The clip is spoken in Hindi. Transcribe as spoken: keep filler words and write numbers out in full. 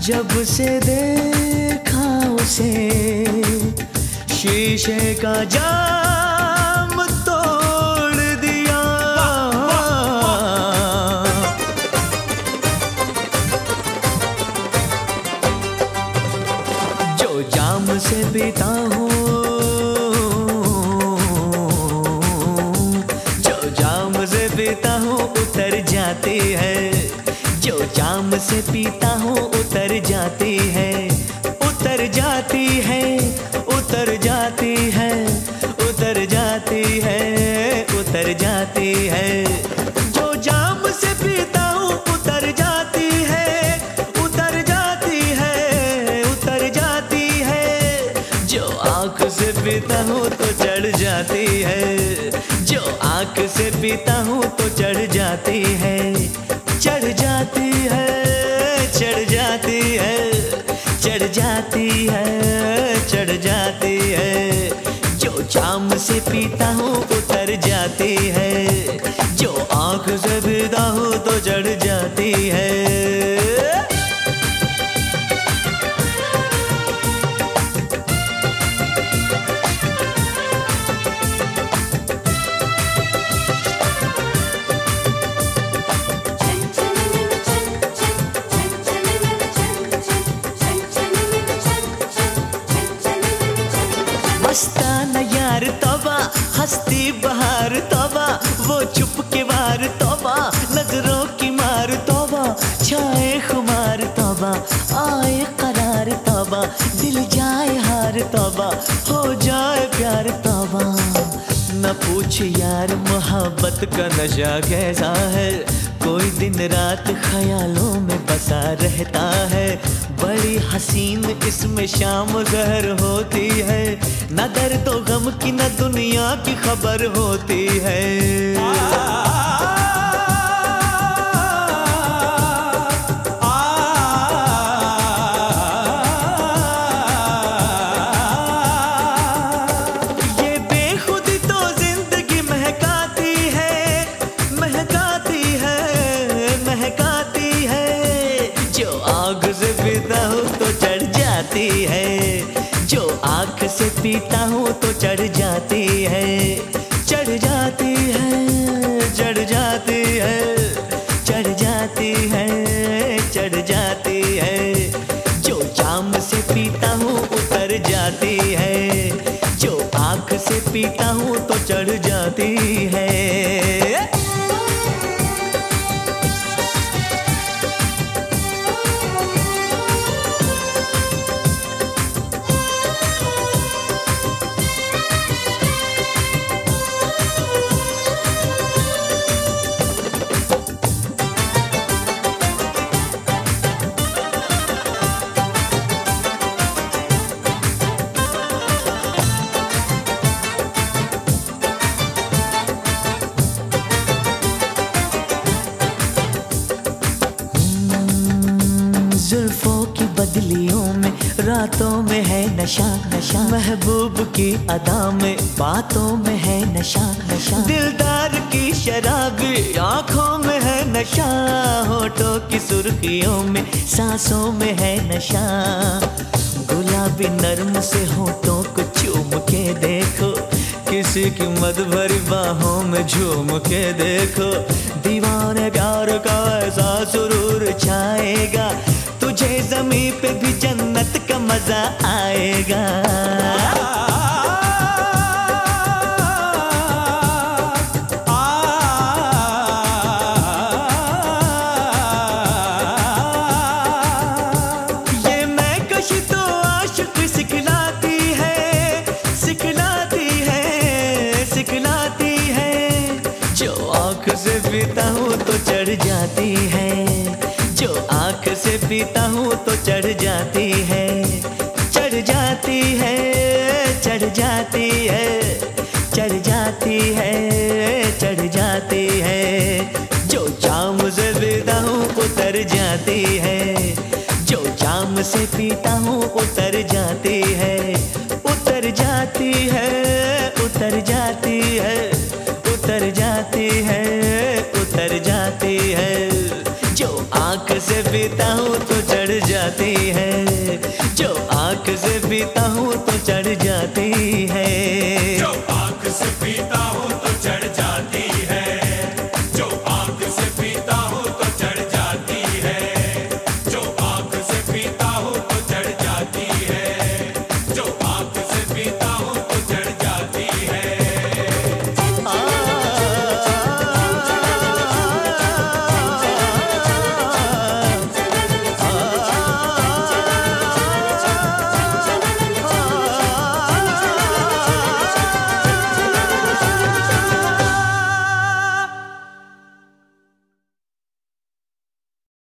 जब से देखा उसे शीशे का जाम तोड़ दिया। जो जाम से पीता हूँ, जो जाम से पीता हूँ उतर जाती है। जो जाम से पीता हूँ उतर जाती है, उतर जाती है, उतर जाती है, उतर जाती है, उतर जाती है। जो जाम से पीता हूँ उतर जाती है, उतर जाती है, उतर जाती है। जो आँख से पीता हूँ तो चढ़ जाती है, जो आँख से पीता हूँ तो चढ़ जाती है, चढ़ जाती है, चढ़ जाती है, चढ़ जाती है, चढ़ जाती है। जो जाम से पीता हूँ उतर जाती है, जो आँख से पीता हूँ तो चढ़ जाती है। मस्ताना यार तौबा, हस्ती बहार तौबा, वो चुप के वार तौबा, नजरों की मार तौबा, छाए खुमार तौबा, आए करार तौबा, दिल जाए हार तौबा, हो जाए प्यार तौबा। न पूछ यार मोहब्बत का नशा कैसा है, कोई दिन रात ख्यालों में बसा रहता है। बड़ी हसीन इसमें शाम ज़हर होती है, न दर्द व गम की न दुनिया की खबर होती है। ये बेखुदी तो जिंदगी महकाती है, महकाती है, महकाती है। जो आग से पीता हूँ तो चढ़ जाती है, जो आँख से पीता हूँ तो चढ़ जाती है, चढ़ जाती है, चढ़ जाती है, चढ़ जाती है, चढ़ जाती है। जो जाम से पीता हूँ उतर जाती है, जो आँख से पीता हूँ तो चढ़ जाती है। जुल्फों की बदलियों में रातों में है नशा, नशा महबूब की अदा में बातों में है नशा, नशा दिलदार की शराबी आँखों में है नशा, होठों की सुर्खियों में सांसों में है नशा। गुलाबी नर्म से होठों को चूम के देखो, किसी की मद भरी बाहों में झूम के देखो। दीवाने प्यार का ऐसा सुरूर छाएगा, तुझे ज़मीं पे भी जन्नत का मजा आएगा। ये मैं कशी तो आशिक सिखलाती है, सिखलाती है, सिखलाती है। जो आँख से पीता हूँ तो चढ़ जाती है, जो आँख से पीता हूँ तो चढ़ जाती है, चढ़ जाती है, चढ़ जाती है, चढ़ जाती है, चढ़ जाती है। जो जाम से पीता हूँ उतर जाती है, जो जाम से पीता हूँ उतर जाती है, उतर जाती है, उतर जाती है, उतर जाती है, उतर जाती है। जो आँख से पीता हूँ तो चढ़ जा जाती है, जो आंख से पीता हूँ तो चढ़ जाती है।